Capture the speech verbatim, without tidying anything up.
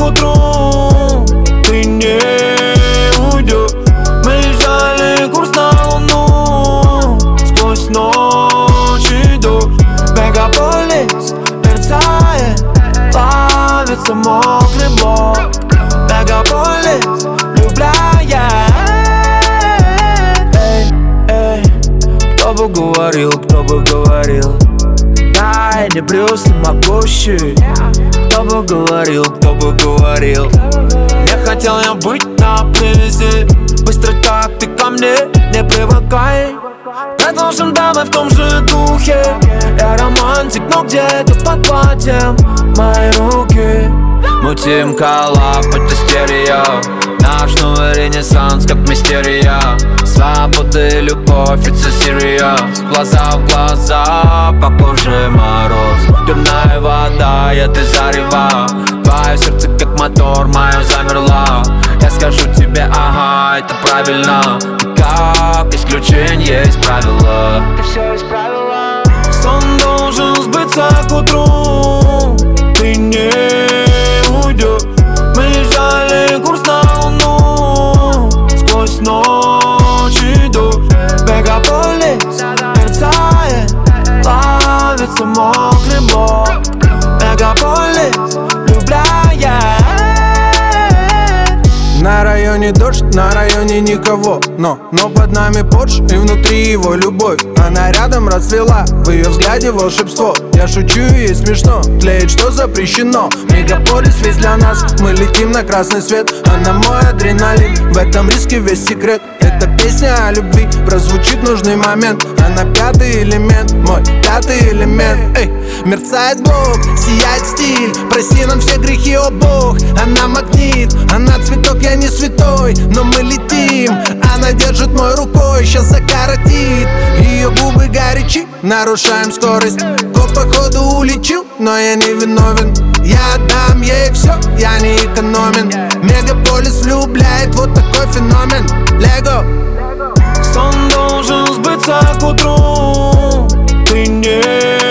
утру ты не уйдешь. Мы взяли курс на луну сквозь ночь и дождь. Мегаполис мерцает, плавится мокрый блок. Мегаполис влюбляет. Эй, эй, кто бы говорил, кто бы говорил, да, я не Брюс и могущий. Кто бы говорил, кто бы говорил, не хотел я быть на привязи. Быстро как ты ко мне, не привыкай. Продолжим дамы в том же духе. Я романтик, но где-то под платьем мои руки. Мутим коллаб, это стерео. Наш новый ренессанс, как мистерия. Свобода и любовь, it's serious. Глаза в глаза, по коже мороз. Дурная вода, я ты зарева. Твое сердце как мотор, мое замерла. Я скажу тебе, ага, это правильно. И как исключение есть правила. Ты все исправила. Сон должен сбыться к утру. Ты не уйдешь. Мы взяли курс на луну сквозь ночь и дождь. Мегаполис мерцает, плавится мокрый блок. Мегаполис влюбляет. На районе дождь, на районе никого. Но, но под нами Порш и внутри его любовь. Она рядом расцвела, в ее взгляде волшебство. Я шучу и ей смешно, тлеет, что запрещено. Мегаполис весь для нас, мы летим на красный свет. Она мой адреналин, в этом риске весь секрет. Эта песня о любви, прозвучит в нужный момент. Она пятый элемент, мой пятый элемент. Эй, мерцает блок, сияет стиль. Прости нам все грехи, о Бог. Она магнит, она цветок, я не святой. Но мы летим, она держит мой рукой, сейчас закоротит. Ее губы горячи, нарушаем скорость. Коп походу улетел, но я не виновен. Я отдам ей все, я не экономен. Мегаполис влюбляет, вот такой феномен. Лего. Сон должен сбыться к утру. Ты не